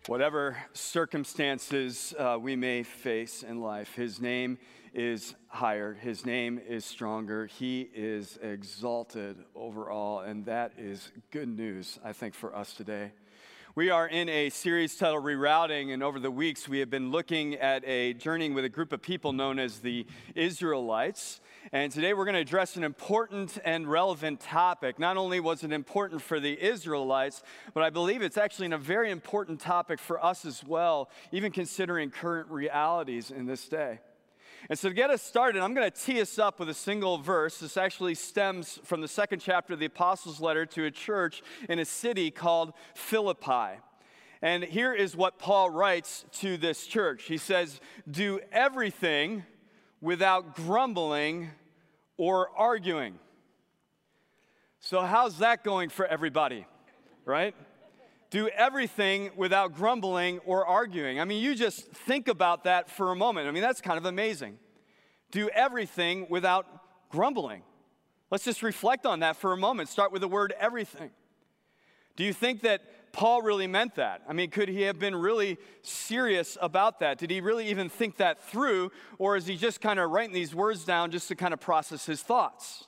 Whatever circumstances we may face in life, his name is higher, his name is stronger, he is exalted over all, and that is good news, I think, for us today. We are in a series titled Rerouting, and over the weeks we have been looking at journeying with a group of people known as the Israelites. And today we're going to address an important and relevant topic. Not only was it important for the Israelites, but I believe it's actually a very important topic for us as well, even considering current realities in this day. And so to get us started, I'm going to tee us up with a single verse. This actually stems from the second chapter of the Apostles' letter to a church in a city called Philippi. And here is what Paul writes to this church. He says, "Do everything without grumbling or arguing." So how's that going for everybody, right? Do everything without grumbling or arguing. I mean, you just think about that for a moment. I mean, that's kind of amazing. Do everything without grumbling. Let's just reflect on that for a moment. Start with the word everything. Do you think that Paul really meant that? I mean, could he have been really serious about that? Did he really even think that through? Or is he just kind of writing these words down just to kind of process his thoughts?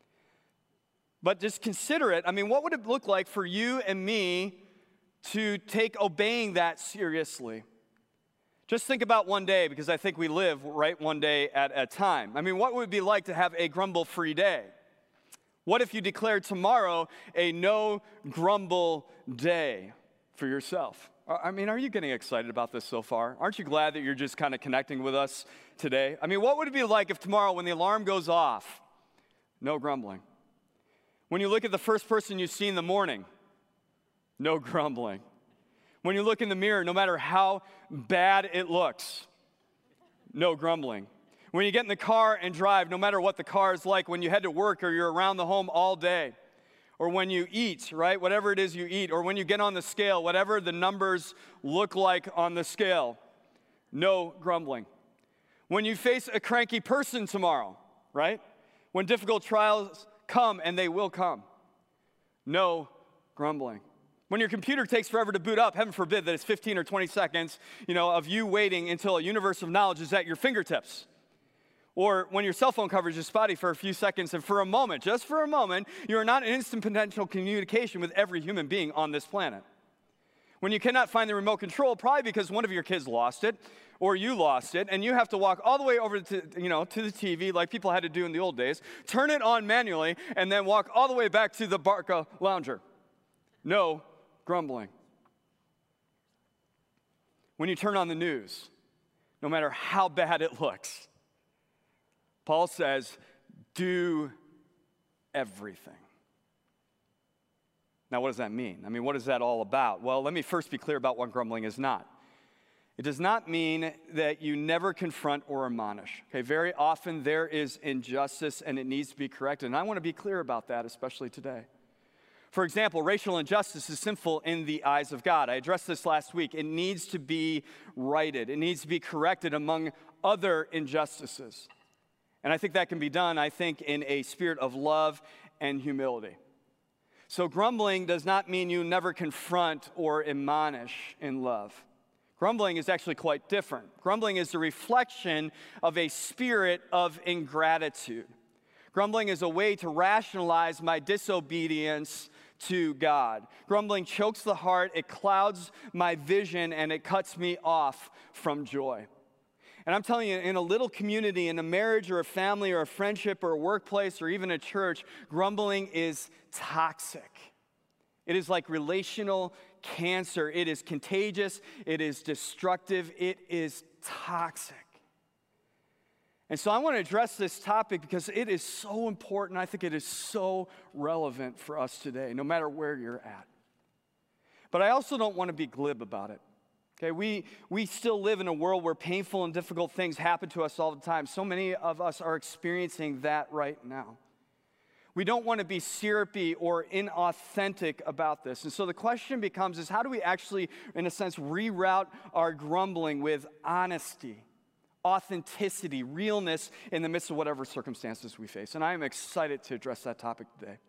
But just consider it. I mean, what would it look like for you and me to take obeying that seriously? Just think about one day, because I think we live right one day at a time. I mean, what would it be like to have a grumble-free day? What if you declared tomorrow a no grumble day for yourself? I mean, are you getting excited about this so far? Aren't you glad that you're just kind of connecting with us today? I mean, what would it be like if tomorrow when the alarm goes off, no grumbling? When you look at the first person you see in the morning, no grumbling. When you look in the mirror, no matter how bad it looks, no grumbling. When you get in the car and drive, no matter what the car is like, when you head to work or you're around the home all day, or when you eat, right, whatever it is you eat, or when you get on the scale, whatever the numbers look like on the scale, no grumbling. When you face a cranky person tomorrow, right, when difficult trials come, and they will come, no grumbling. When your computer takes forever to boot up, heaven forbid that it's 15 or 20 seconds, of you waiting until a universe of knowledge is at your fingertips. Or when your cell phone coverage is spotty for a few seconds, and for a moment, just for a moment, you are not in instant potential communication with every human being on this planet. When you cannot find the remote control, probably because one of your kids lost it, or you lost it, and you have to walk all the way over to the TV like people had to do in the old days, turn it on manually, and then walk all the way back to the Barca lounger. No grumbling. When you turn on the news, no matter how bad it looks, Paul says, do everything. Now, what does that mean? I mean, what is that all about? Well, let me first be clear about what grumbling is not. It does not mean that you never confront or admonish. Okay, very often there is injustice and it needs to be corrected. And I want to be clear about that, especially today. For example, racial injustice is sinful in the eyes of God. I addressed this last week. It needs to be righted. It needs to be corrected among other injustices. And I think that can be done, in a spirit of love and humility. So grumbling does not mean you never confront or admonish in love. Grumbling is actually quite different. Grumbling is a reflection of a spirit of ingratitude. Grumbling is a way to rationalize my disobedience to God. Grumbling chokes the heart, it clouds my vision, and it cuts me off from joy. And I'm telling you, in a little community, in a marriage or a family or a friendship or a workplace or even a church, grumbling is toxic. It is like relational cancer. It is contagious. It is destructive. It is toxic. And so I want to address this topic because it is so important. I think it is so relevant for us today, no matter where you're at. But I also don't want to be glib about it. Okay, we still live in a world where painful and difficult things happen to us all the time. So many of us are experiencing that right now. We don't want to be syrupy or inauthentic about this. And so the question becomes is how do we actually, in a sense, reroute our grumbling with honesty, authenticity, realness in the midst of whatever circumstances we face? And I am excited to address that topic today.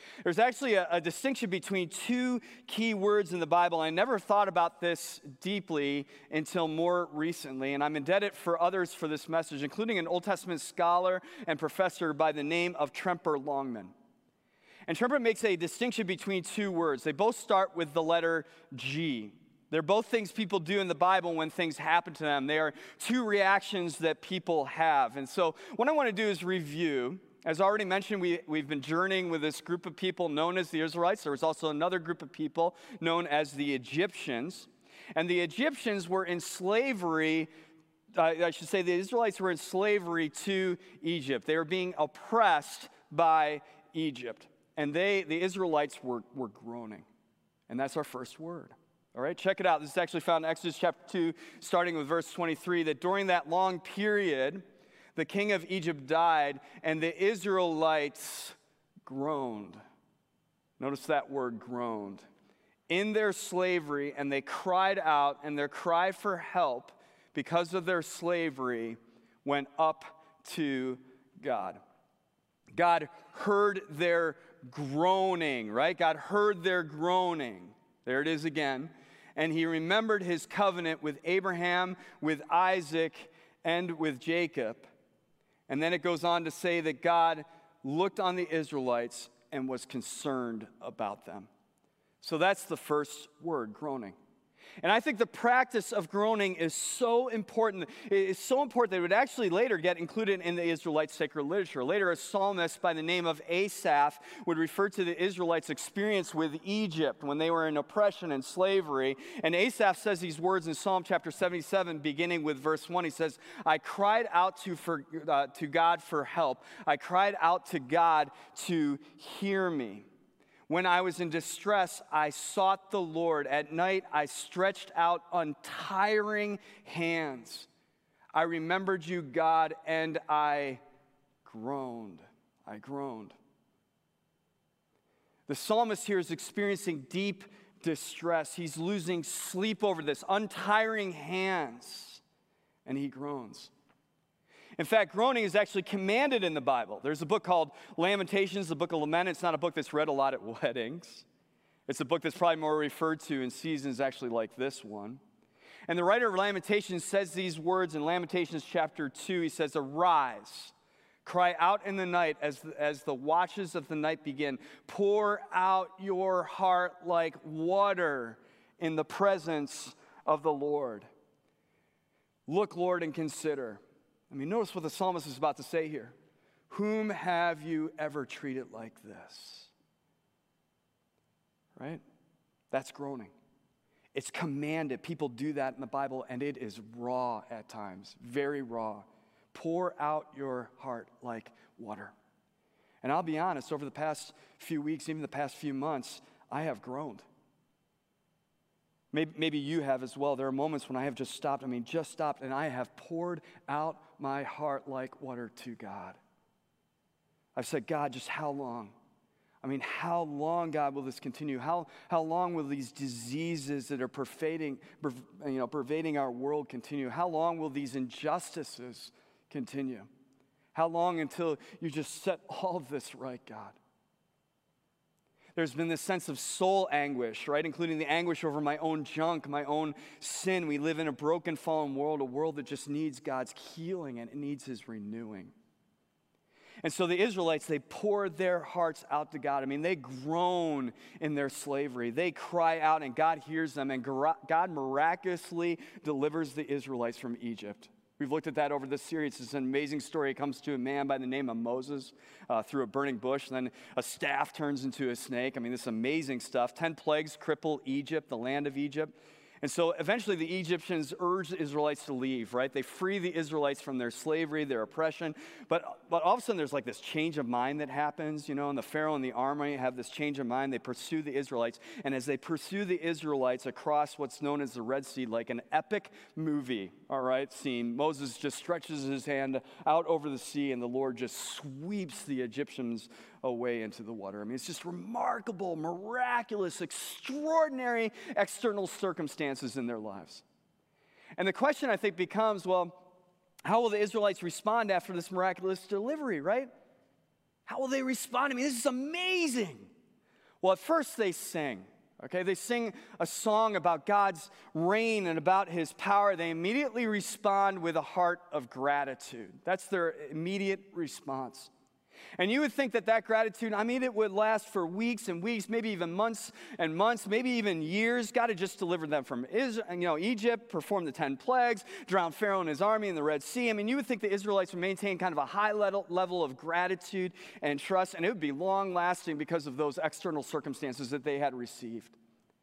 There's actually a distinction between two key words in the Bible. I never thought about this deeply until more recently, and I'm indebted for others for this message, including an Old Testament scholar and professor by the name of Tremper Longman. And Tremper makes a distinction between two words. They both start with the letter G. They're both things people do in the Bible when things happen to them. They are two reactions that people have. And so what I want to do is review. As already mentioned, we've been journeying with this group of people known as the Israelites. There was also another group of people known as the Egyptians. And the Egyptians were in slavery, I should say the Israelites were in slavery to Egypt. They were being oppressed by Egypt. And the Israelites were groaning. And that's our first word. All right, check it out. This is actually found in Exodus chapter 2, starting with verse 23, that during that long period, the king of Egypt died, and the Israelites groaned. Notice that word, groaned. In their slavery, and they cried out, and their cry for help because of their slavery went up to God. God heard their groaning, right? God heard their groaning. There it is again. And he remembered his covenant with Abraham, with Isaac, and with Jacob. And then it goes on to say that God looked on the Israelites and was concerned about them. So that's the first word, groaning. And I think the practice of groaning is so important. It's so important that it would actually later get included in the Israelite sacred literature. Later, a psalmist by the name of Asaph would refer to the Israelites' experience with Egypt when they were in oppression and slavery. And Asaph says these words in Psalm chapter 77, beginning with verse 1. He says, I cried out to God for help. I cried out to God to hear me. When I was in distress, I sought the Lord. At night, I stretched out untiring hands. I remembered you, God, and I groaned. I groaned. The psalmist here is experiencing deep distress. He's losing sleep over this, untiring hands, and he groans. In fact, groaning is actually commanded in the Bible. There's a book called Lamentations, the book of lament. It's not a book that's read a lot at weddings. It's a book that's probably more referred to in seasons actually like this one. And the writer of Lamentations says these words in Lamentations chapter 2. He says, arise, cry out in the night as the watches of the night begin. Pour out your heart like water in the presence of the Lord. Look, Lord, and consider. I mean, notice what the psalmist is about to say here. Whom have you ever treated like this? Right? That's groaning. It's commanded. People do that in the Bible, and it is raw at times, very raw. Pour out your heart like water. And I'll be honest, over the past few weeks, even the past few months, I have groaned. Maybe you have as well. There are moments when I have just stopped, and I have poured out my heart like water to God. I've said, God, just how long? How long, God, will this continue? How long will these diseases that are pervading our world continue? How long will these injustices continue? How long until you just set all of this right, God? There's been this sense of soul anguish, right? Including the anguish over my own junk, my own sin. We live in a broken, fallen world, a world that just needs God's healing and it needs his renewing. And so the Israelites, they poured their hearts out to God. They groan in their slavery. They cry out and God hears them, and God miraculously delivers the Israelites from Egypt. We've looked at that over this series. It's an amazing story. It comes to a man by the name of Moses through a burning bush, and then a staff turns into a snake. This amazing stuff. 10 plagues cripple Egypt, the land of Egypt. And so eventually the Egyptians urge the Israelites to leave, right? They free the Israelites from their slavery, their oppression. But all of a sudden there's like this change of mind that happens, and the Pharaoh and the army have this change of mind. They pursue the Israelites. And as they pursue the Israelites across what's known as the Red Sea, like an epic movie, all right, scene, Moses just stretches his hand out over the sea and the Lord just sweeps the Egyptians away into the water. It's just remarkable, miraculous, extraordinary external circumstances in their lives. And the question, I think, becomes, well, how will the Israelites respond after this miraculous delivery, right? How will they respond? This is amazing. Well, at first they sing. Okay, they sing a song about God's reign and about his power. They immediately respond with a heart of gratitude. That's their immediate response. And you would think that that gratitude, it would last for weeks and weeks, maybe even months and months, maybe even years. God had just delivered them from Egypt, performed the 10 plagues, drowned Pharaoh and his army in the Red Sea. You would think the Israelites would maintain kind of a high level of gratitude and trust, and it would be long-lasting because of those external circumstances that they had received.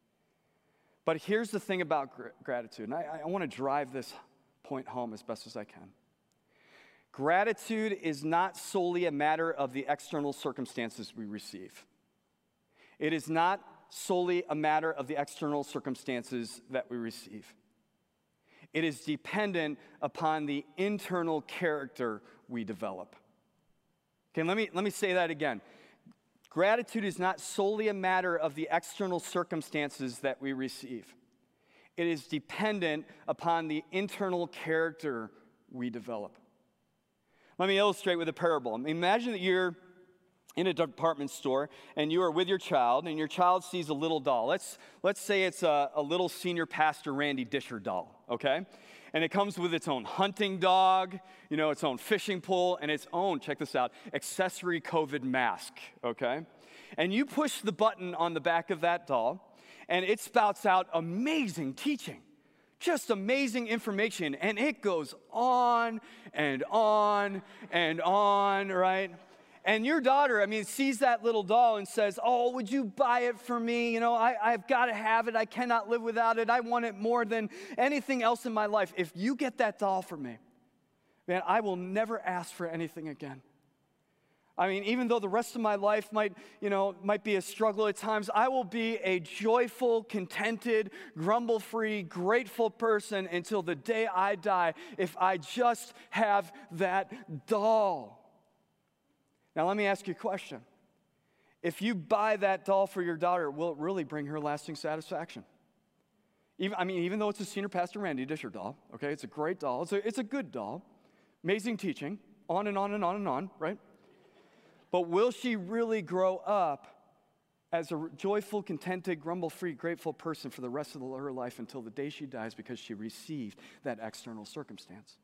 But here's the thing about gratitude, and I want to drive this point home as best as I can. Gratitude is not solely a matter of the external circumstances we receive. It is not solely a matter of the external circumstances that we receive. It is dependent upon the internal character we develop. Okay, let me say that again. Gratitude is not solely a matter of the external circumstances that we receive. It is dependent upon the internal character we develop. Let me illustrate with a parable. Imagine that you're in a department store and you are with your child, and your child sees a little doll. Let's say it's a little senior pastor Randy Disher doll, okay? And it comes with its own hunting dog, its own fishing pole, and its own, check this out, accessory COVID mask, okay? And you push the button on the back of that doll, and it spouts out amazing teaching. Just amazing information, and it goes on and on and on, right? And your daughter, sees that little doll and says, "Oh, would you buy it for me? I've got to have it. I cannot live without it. I want it more than anything else in my life. If you get that doll for me, man, I will never ask for anything again." Even though the rest of my life might be a struggle at times, I will be a joyful, contented, grumble-free, grateful person until the day I die if I just have that doll. Now, let me ask you a question. If you buy that doll for your daughter, will it really bring her lasting satisfaction? Even though it's a senior pastor Randy Disher doll, okay, it's a great doll. It's a good doll. Amazing teaching, on and on and on and on, right? But will she really grow up as a joyful, contented, grumble-free, grateful person for the rest of her life until the day she dies because she received that external circumstance?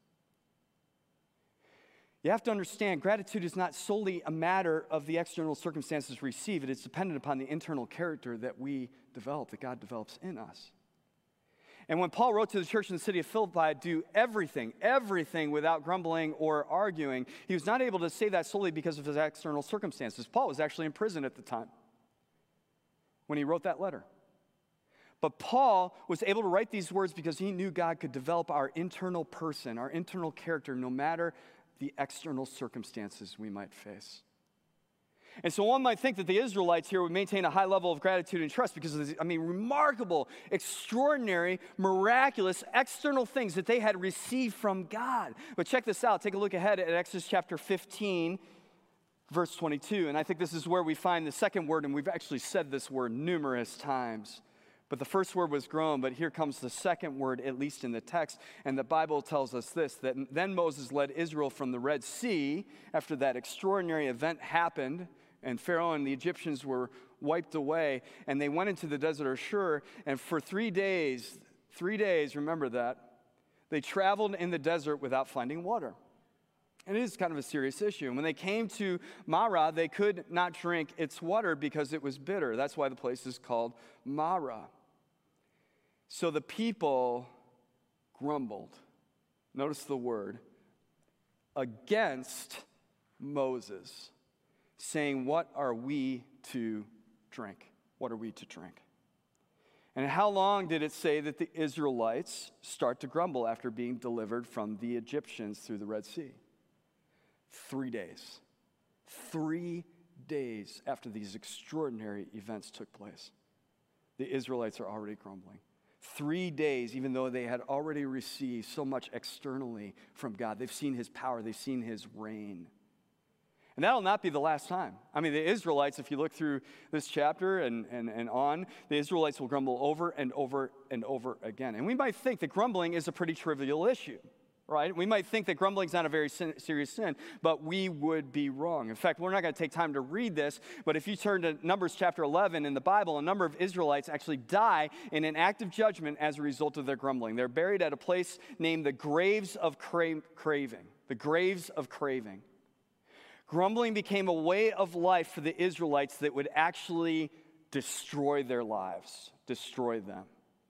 You have to understand, gratitude is not solely a matter of the external circumstances we receive. It is dependent upon the internal character that we develop, that God develops in us. And when Paul wrote to the church in the city of Philippi, do everything without grumbling or arguing, he was not able to say that solely because of his external circumstances. Paul was actually in prison at the time when he wrote that letter. But Paul was able to write these words because he knew God could develop our internal person, our internal character, no matter the external circumstances we might face. And so one might think that the Israelites here would maintain a high level of gratitude and trust because of these, remarkable, extraordinary, miraculous, external things that they had received from God. But check this out. Take a look ahead at Exodus chapter 15, verse 22. And I think this is where we find the second word, and we've actually said this word numerous times. But the first word was grown, but here comes the second word, at least in the text. And the Bible tells us this, that then Moses led Israel from the Red Sea after that extraordinary event happened, and Pharaoh and the Egyptians were wiped away, and they went into the desert of Shur, and for 3 days, remember that, they traveled in the desert without finding water. And it is kind of a serious issue. And when they came to Marah, they could not drink its water because it was bitter. That's why the place is called Marah. So the people grumbled. Notice the word, against Moses, saying, "What are we to drink? What are we to drink?" And how long did it say that the Israelites start to grumble after being delivered from the Egyptians through the Red Sea? 3 days. 3 days after these extraordinary events took place, the Israelites are already grumbling. 3 days, even though they had already received so much externally from God. They've seen his power. They've seen his reign. And that'll not be the last time. The Israelites, if you look through this chapter and on, the Israelites will grumble over and over and over again. And we might think that grumbling is a pretty trivial issue. right? We might think that grumbling is not a very serious sin, but we would be wrong. In fact, we're not going to take time to read this, but if you turn to Numbers chapter 11 in the Bible, a number of Israelites actually die in an act of judgment as a result of their grumbling. They're buried at a place named the Graves of Craving. The Graves of Craving. Grumbling became a way of life for the Israelites that would actually destroy their lives, destroy them.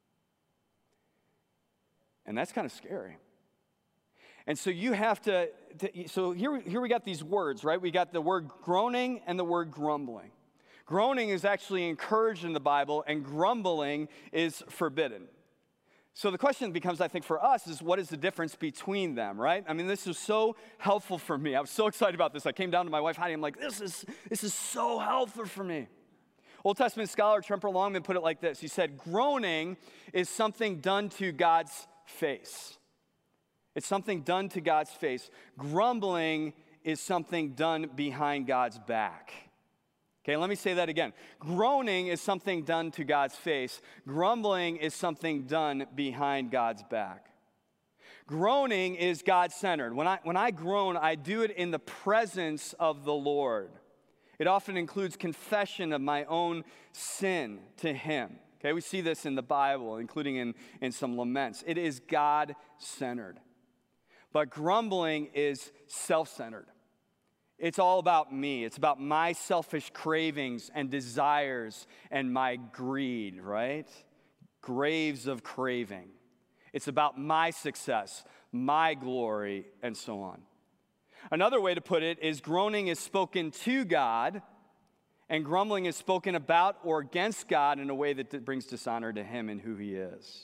And that's kind of scary. And so you have so here we got these words, right? We got the word groaning and the word grumbling. Groaning is actually encouraged in the Bible, and grumbling is forbidden. So the question becomes, I think, for us is what is the difference between them, right? I mean, this was so helpful for me. I was so excited about this. I came down to my wife, Heidi. I'm like, this is so helpful for me. Old Testament scholar Tremper Longman put it like this. He said, groaning is something done to God's face. It's something done to God's face. Grumbling is something done behind God's back. Okay, let me say that again. Groaning is something done to God's face. Grumbling is something done behind God's back. Groaning is God-centered. When I groan, I do it in the presence of the Lord. It often includes confession of my own sin to Him. Okay, we see this in the Bible, including in some laments. It is God-centered. But grumbling is self-centered. It's all about me. It's about my selfish cravings and desires and my greed, right? Graves of craving. It's about my success, my glory, and so on. Another way to put it is groaning is spoken to God, and grumbling is spoken about or against God in a way that brings dishonor to Him and who He is.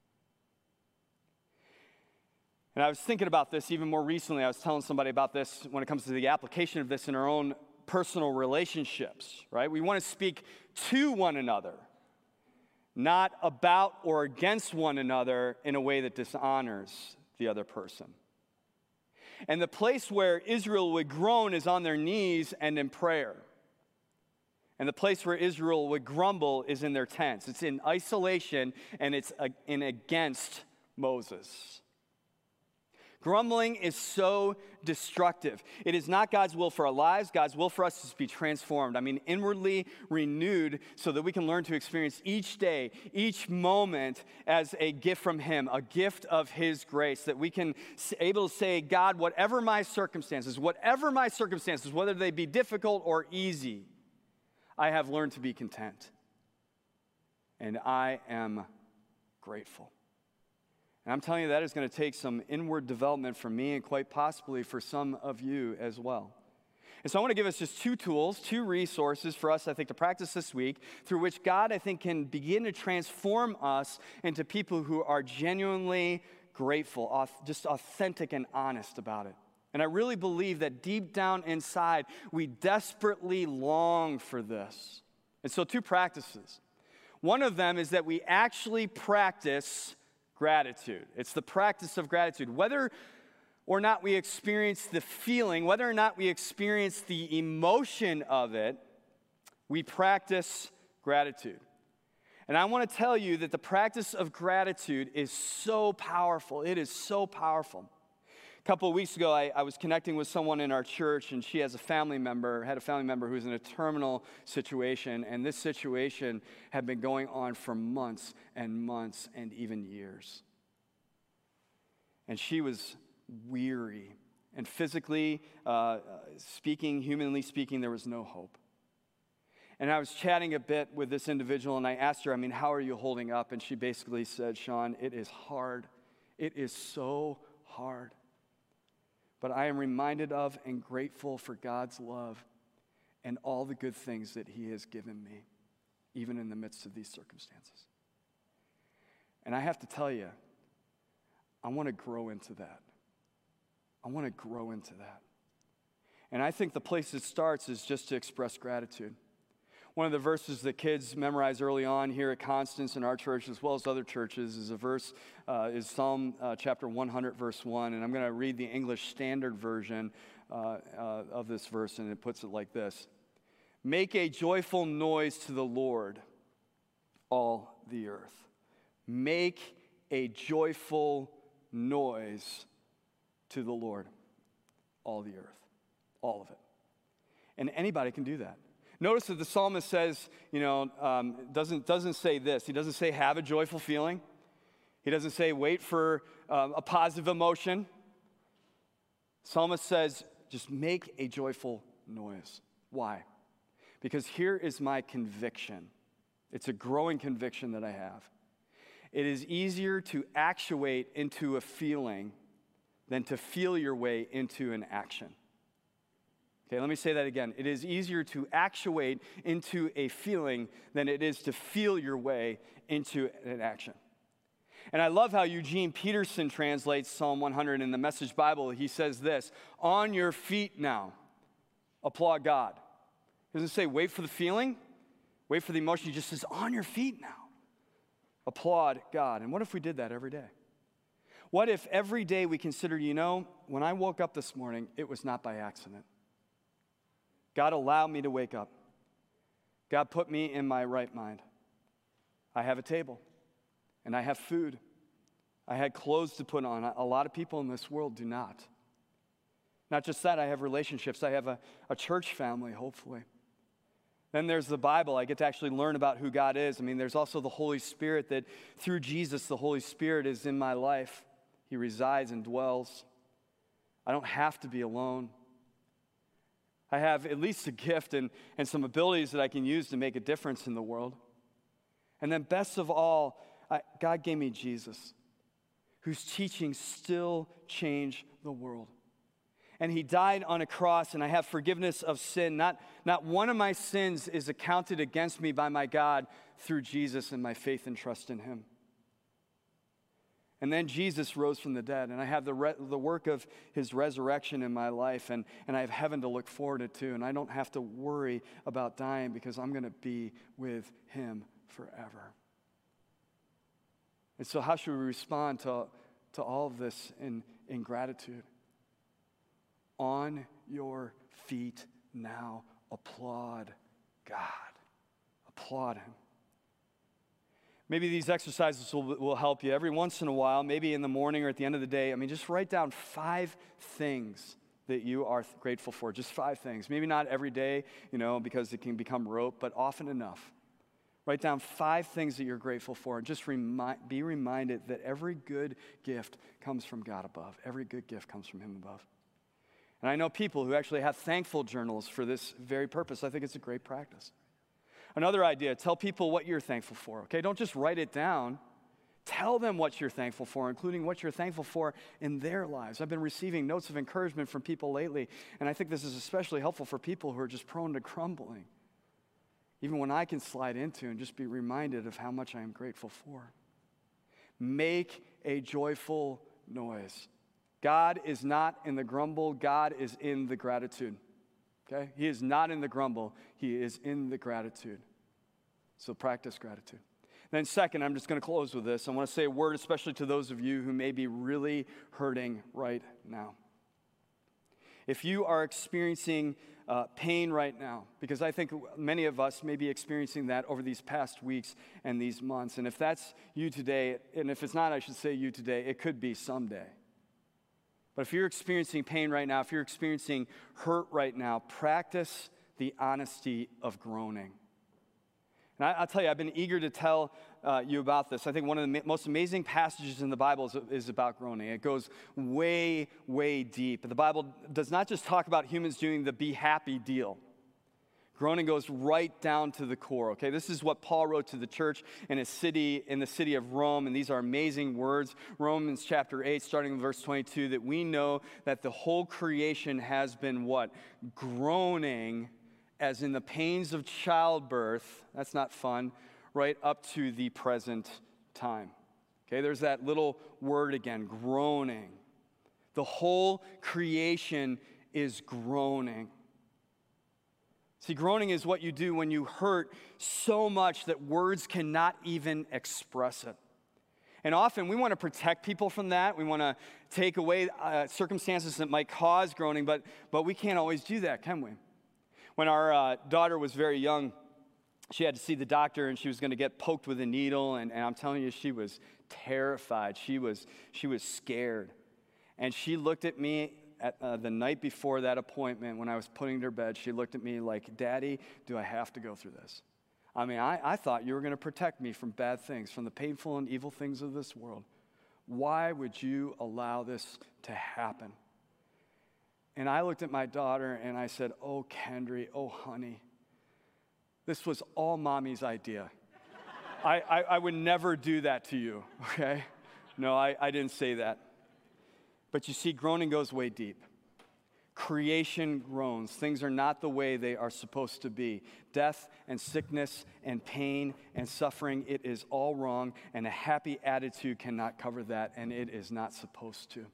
And I was thinking about this even more recently. I was telling somebody about this when it comes to the application of this in our own personal relationships, right? We want to speak to one another, not about or against one another in a way that dishonors the other person. And the place where Israel would groan is on their knees and in prayer. And the place where Israel would grumble is in their tents. It's in isolation, and it's in against Moses. Grumbling is so destructive. It is not God's will for our lives. God's will for us is to be transformed. I mean, inwardly renewed so that we can learn to experience each day, each moment as a gift from Him, a gift of His grace, that we can able to say, God, whatever my circumstances, whether they be difficult or easy, I have learned to be content. And I am grateful. And I'm telling you, that is going to take some inward development for me and quite possibly for some of you as well. And so I want to give us just two tools, two resources for us, I think, to practice this week, through which God, I think, can begin to transform us into people who are genuinely grateful, just authentic and honest about it. And I really believe that deep down inside, we desperately long for this. And so two practices. One of them is that we actually practice gratitude. It's the practice of gratitude. Whether or not we experience the feeling, whether or not we experience the emotion of it, we practice gratitude. And I want to tell you that the practice of gratitude is so powerful. It is so powerful. A couple of weeks ago, I was connecting with someone in our church, and she had a family member who's in a terminal situation, and this situation had been going on for months and months and even years. And she was weary, and physically speaking, humanly speaking, there was no hope. And I was chatting a bit with this individual, and I asked her, how are you holding up? And she basically said, Sean, it is hard. It is so hard. But I am reminded of and grateful for God's love and all the good things that He has given me, even in the midst of these circumstances. And I have to tell you, I want to grow into that. And I think the place it starts is just to express gratitude. One of the verses that kids memorize early on here at Constance in our church, as well as other churches, is Psalm chapter 100, verse 1. And I'm going to read the English Standard Version of this verse, and it puts it like this. Make a joyful noise to the Lord, all the earth. Make a joyful noise to the Lord all the earth, all of it. And anybody can do that. Notice that the psalmist says, doesn't say this. He doesn't say have a joyful feeling. He doesn't say wait for a positive emotion. Psalmist says just make a joyful noise. Why? Because here is my conviction. It's a growing conviction that I have. It is easier to actuate into a feeling than to feel your way into an action. Okay, let me say that again. It is easier to actuate into a feeling than it is to feel your way into an action. And I love how Eugene Peterson translates Psalm 100 in the Message Bible. He says this, on your feet now, applaud God. He doesn't say wait for the feeling, wait for the emotion. He just says on your feet now, applaud God. And what if we did that every day? What if every day we considered, when I woke up this morning, it was not by accident. God allowed me to wake up. God put me in my right mind. I have a table, and I have food. I had clothes to put on. A lot of people in this world do not. Not just that, I have relationships. I have a church family, hopefully. Then there's the Bible. I get to actually learn about who God is. There's also the Holy Spirit, that through Jesus, the Holy Spirit is in my life. He resides and dwells. I don't have to be alone. I have at least a gift and some abilities that I can use to make a difference in the world. And then best of all, God gave me Jesus, whose teachings still change the world. And he died on a cross, and I have forgiveness of sin. Not one of my sins is accounted against me by my God through Jesus and my faith and trust in him. And then Jesus rose from the dead, and I have the work of his resurrection in my life, and I have heaven to look forward to, and I don't have to worry about dying because I'm going to be with him forever. And so how should we respond to all of this in gratitude? On your feet now, applaud God. Applaud him. Maybe these exercises will help you every once in a while, maybe in the morning or at the end of the day. Just write down 5 things that you are grateful for. Just 5 things. Maybe not every day, because it can become rote, but often enough. Write down 5 things that you're grateful for, and just be reminded that every good gift comes from God above. Every good gift comes from him above. And I know people who actually have thankful journals for this very purpose. I think it's a great practice. Another idea, tell people what you're thankful for, okay? Don't just write it down. Tell them what you're thankful for, including what you're thankful for in their lives. I've been receiving notes of encouragement from people lately, and I think this is especially helpful for people who are just prone to grumbling. Even when I can slide into and just be reminded of how much I am grateful for. Make a joyful noise. God is not in the grumble. God is in the gratitude. Okay? He is not in the grumble. He is in the gratitude. So practice gratitude. Then second, I'm just going to close with this. I want to say a word especially to those of you who may be really hurting right now. If you are experiencing pain right now, because I think many of us may be experiencing that over these past weeks and these months. And if that's you today, and if it's not, I should say you today, it could be someday. But if you're experiencing pain right now, if you're experiencing hurt right now, practice the honesty of groaning. And I'll tell you, I've been eager to tell you about this. I think one of the most amazing passages in the Bible is about groaning. It goes way, way deep. The Bible does not just talk about humans doing the be happy deal. Groaning goes right down to the core, okay? This is what Paul wrote to the church in the city of Rome, and these are amazing words. Romans chapter 8, starting in verse 22, that we know that the whole creation has been what? Groaning as in the pains of childbirth. That's not fun. Right up to the present time. Okay, there's that little word again, groaning. The whole creation is groaning. See, groaning is what you do when you hurt so much that words cannot even express it. And often we want to protect people from that. We want to take away circumstances that might cause groaning, but we can't always do that, can we? When our daughter was very young, she had to see the doctor, and she was going to get poked with a needle, and I'm telling you, she was terrified. She was scared. And she looked at me at, the night before that appointment when I was putting her to bed. She looked at me like, Daddy, do I have to go through this? I mean, I thought you were going to protect me from bad things, from the painful and evil things of this world. Why would you allow this to happen? And I looked at my daughter and I said, oh, Kendry, oh, honey, this was all Mommy's idea. I would never do that to you, okay? No, I didn't say that. But you see, groaning goes way deep. Creation groans. Things are not the way they are supposed to be. Death and sickness and pain and suffering, it is all wrong, and a happy attitude cannot cover that, and it is not supposed to.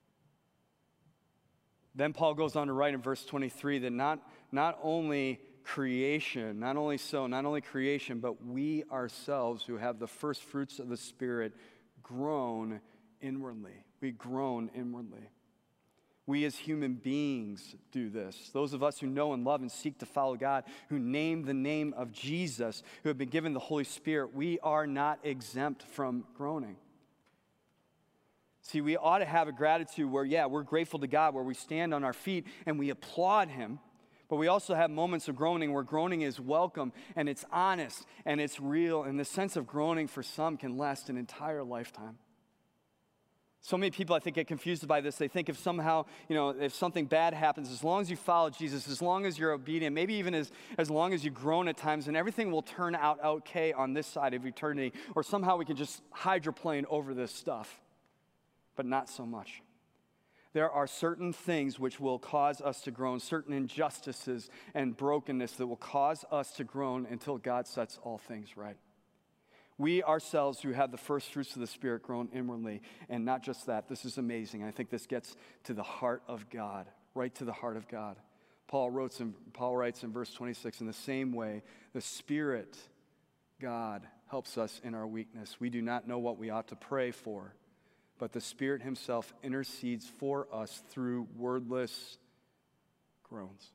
Then Paul goes on to write in verse 23 that not only creation, but we ourselves who have the first fruits of the Spirit groan inwardly. We groan inwardly. We as human beings do this. Those of us who know and love and seek to follow God, who name the name of Jesus, who have been given the Holy Spirit, we are not exempt from groaning. See, we ought to have a gratitude where, we're grateful to God, where we stand on our feet and we applaud Him. But we also have moments of groaning where groaning is welcome and it's honest and it's real. And the sense of groaning for some can last an entire lifetime. So many people, I think, get confused by this. They think if somehow, if something bad happens, as long as you follow Jesus, as long as you're obedient, maybe even as long as you groan at times, and everything will turn out okay on this side of eternity, or somehow we can just hydroplane over this stuff. But not so much. There are certain things which will cause us to groan, certain injustices and brokenness that will cause us to groan until God sets all things right. We ourselves who have the first fruits of the Spirit groan inwardly. And not just that, this is amazing. I think this gets to the heart of God, right to the heart of God. Paul writes in verse 26, in the same way, the Spirit, God, helps us in our weakness. We do not know what we ought to pray for, but the Spirit Himself intercedes for us through wordless groans.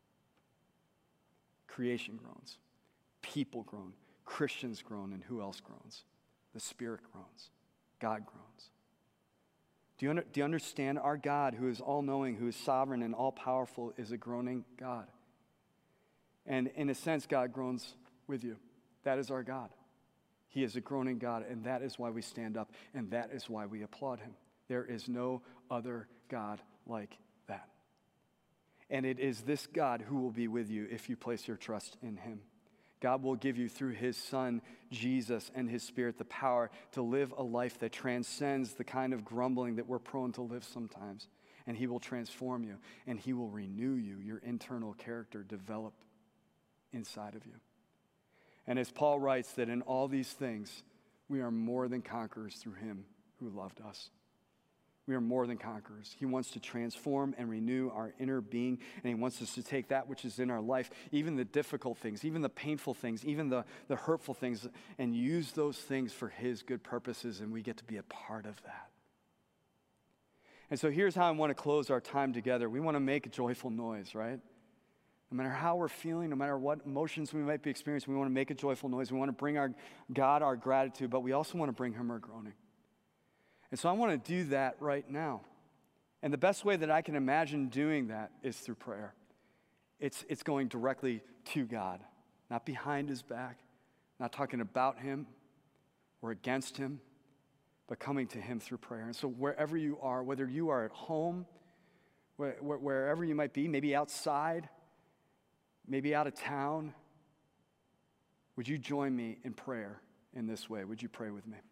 Creation groans. People groan. Christians groan, and who else groans? The Spirit groans. God groans. Do you understand? Our God, who is all-knowing, who is sovereign and all-powerful, is a groaning God. And in a sense, God groans with you. That is our God. He is a groaning God, and that is why we stand up, and that is why we applaud Him. There is no other God like that. And it is this God who will be with you if you place your trust in Him. God will give you through His Son, Jesus, and His Spirit the power to live a life that transcends the kind of grumbling that we're prone to live sometimes. And He will transform you, and He will renew you, your internal character develop inside of you. And as Paul writes that in all these things, we are more than conquerors through Him who loved us. We are more than conquerors. He wants to transform and renew our inner being, and He wants us to take that which is in our life, even the difficult things, even the painful things, even the hurtful things, and use those things for His good purposes, and we get to be a part of that. And so here's how I want to close our time together. We want to make a joyful noise, right? No matter how we're feeling, no matter what emotions we might be experiencing, we want to make a joyful noise. We want to bring our God our gratitude, but we also want to bring Him our groaning. And so I want to do that right now. And the best way that I can imagine doing that is through prayer. It's going directly to God, not behind His back, not talking about Him or against Him, but coming to Him through prayer. And so wherever you are, whether you are at home, wherever you might be, maybe outside, maybe out of town, would you join me in prayer in this way? Would you pray with me?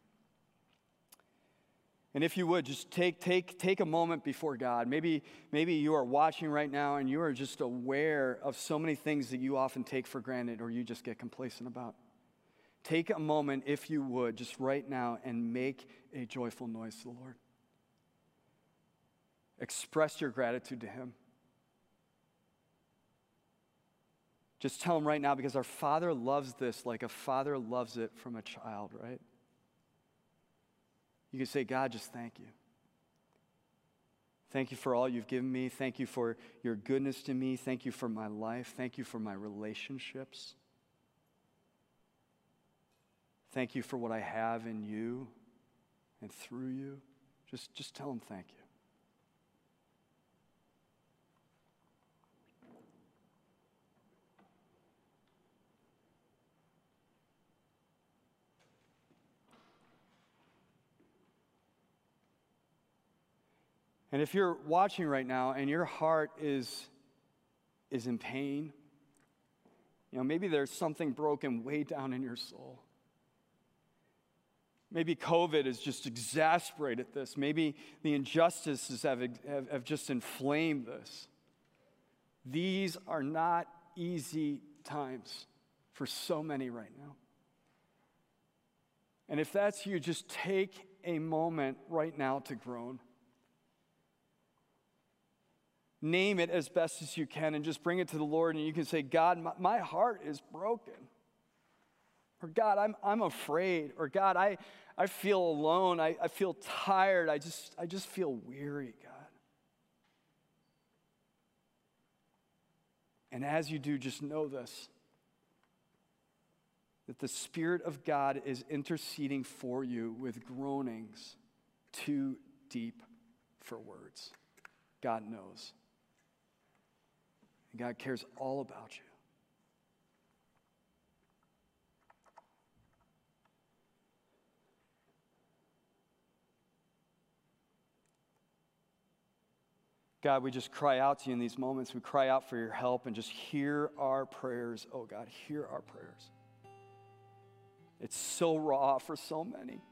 And if you would, just take a moment before God. Maybe you are watching right now and you are just aware of so many things that you often take for granted or you just get complacent about. Take a moment, if you would, just right now and make a joyful noise to the Lord. Express your gratitude to Him. Just tell Him right now, because our Father loves this like a father loves it from a child, right? You can say, God, just thank you. Thank you for all you've given me. Thank you for your goodness to me. Thank you for my life. Thank you for my relationships. Thank you for what I have in you and through you. Just tell Him thank you. And if you're watching right now and your heart is in pain, maybe there's something broken way down in your soul. Maybe COVID has just exasperated this. Maybe the injustices have just inflamed this. These are not easy times for so many right now. And if that's you, just take a moment right now to groan. Name it as best as you can and just bring it to the Lord, and you can say, God, my heart is broken. Or God, I'm afraid. Or God, I feel alone. I feel tired. I just feel weary, God. And as you do, just know this, that the Spirit of God is interceding for you with groanings too deep for words. God knows. And God cares all about you. God, we just cry out to you in these moments. We cry out for your help and just hear our prayers. Oh, God, hear our prayers. It's so raw for so many.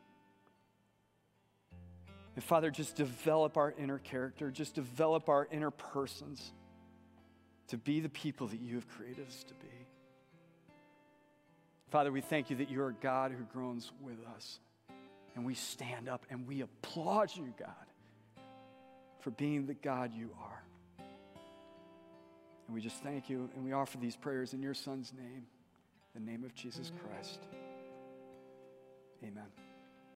And Father, just develop our inner character. Just develop our inner persons to be the people that you have created us to be. Father, we thank you that you are God who groans with us. And we stand up and we applaud you, God, for being the God you are. And we just thank you, and we offer these prayers in your Son's name, the name of Jesus Christ. Amen.